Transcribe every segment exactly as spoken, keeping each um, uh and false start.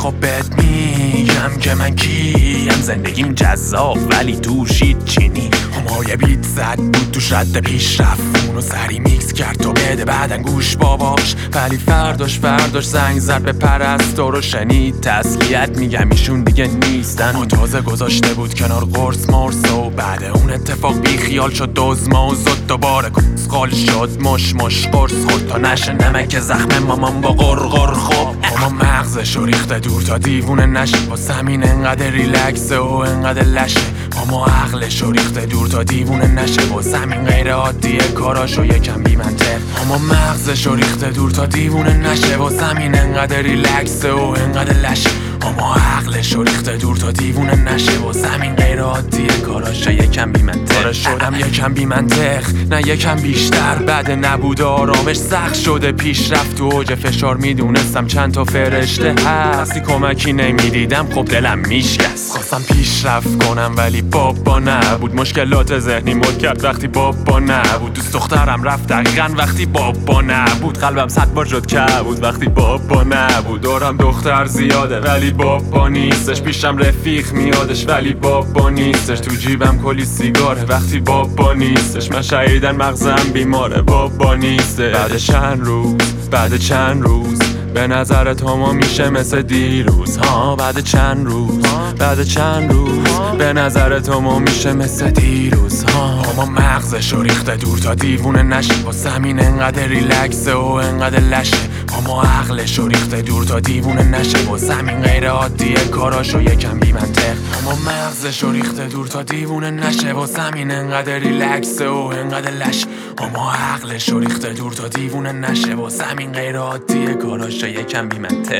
خب بهت میگم که من کیم. زندگیم جذاب ولی توش چینی. همای بیت زد بود توش رد پیش رفت، اونو سری میکس کرد تو بده بعدن گوش باباش. ولی فرداش فرداش زنگ زد به پرستار و شنید تسلیت میگم ایشون دیگه نیستن. و تازه گذاشته بود کنار قرص مرس و بعد اون اتفاق بی خیال شد دزما و زد دوباره کسخال شد مش مش قرص خود تا نشه نمک زخم مامان با غرغر. خب اما مغزشو ریخته دور تا دیوونه نشه، واسه همین انقدر ریلکسه و انقدر لشه. اما عقلشو ریخته دور تا دیوونه نشه، واسه همین غیر عادیه کاراشو یکم بی منطق. اما مغزشو ریخته دور تا دیوونه نشه، واسه همین انقدر ریلکسه و انقدر لشه. اما عقلشو ریخته دور تا دیوونه نشه، واسه همین غیر عادیه کاراشو یکم بی منطق. کارا شدم یکم بی منطق نه یکم بیشتر، بعد نبود آرامش سخت شده پیشرفت. تو اوج فشار میدونستم چند تا فرشته هست، وقتی کمکی نمیدیدم خب دلم میشکست. خواستم پیشرفت کنم ولی بابا نبود، مشکلات ذهنی مد کرد وقتی بابا نبود. دوست دخترم رفت دقیقاً وقتی بابا نبود، قلبم صد بار شد کبود وقتی بابا نبود. دورم دختر زیاده ولی بابا نیستش، پیشم رفیق میادش ولی بابا نیستش. تو جیبم کلی سیگاره وقتی بابا نیستش، من شهیدن مغزم بیماره بابا نیسته. بعد چند روز بعد چند روز به نظرت ما میشه مثل دیروز ها. بعد چند روز بعد چند روز به نظرت ما میشه مثل دیروز ها. اما مغزشو ریخته دور تا دیوونه نشه، واسه همین انقدر ریلکسه و انقدر لشه. اما عقلشو ریخته دور تا دیوونه نشه، واسه همین غیر عادیه کاراشو یکم بی منطق. اما مغزشو ریخته دور تا دیوونه نشه، واسه همین انقدر ریلکسه و انقدر لشه. اما عقلشو ریخته دور تا دیوونه نشه، واسه همین غیر عادیه کاراشو یکم بی منطق.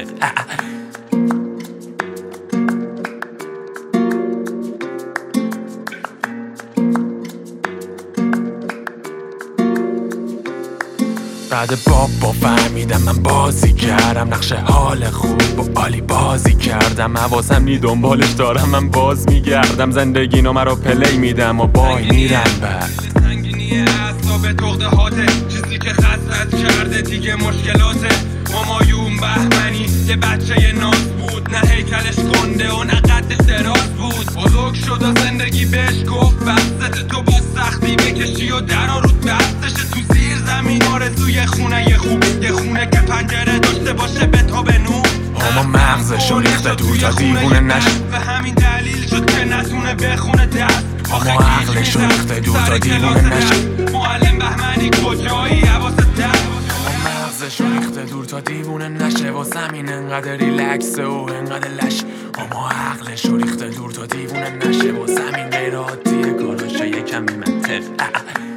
بعد بابا فهمیدم من بازی کردم، نقش حال خوب با عالی بازی کردم. حواسم نی دنبالش دارم من باز میگردم، زندگی نو مرا پلی میدم و بای میرم. بعد سنگینی اعصاب تغده هاته، چیزی که خستت کرده دیگه مشکلاته. همایون بهمنی یه بچه ناز بود، نه هیکلش گنده و نه قدش دراز بود. بزرگ شد و زندگی بهش گفت بستت تو با سختی بکشی و در و رود بستش. تو زیر زمین آرزوی خونه یه خوب، یه خونه که پنجره داشته باشه به تا به نور. اما مغزشو ریخته دور تا دیوونه نشه، به همین دلیل شد که نتونه بخونه دست. اما عقلشو ریخته دور تا دیوونه نشه. معلم بهمنی کجایی حواست در. مغزشو ریخته دور تا دیوونه نشه، واسه همین انقدر ریلکسه و انقدر لشه. اما عقلشو ریخته دور تا دیوونه نشه، واسه همین غیر عادیه کاراشو یکم بی منطق.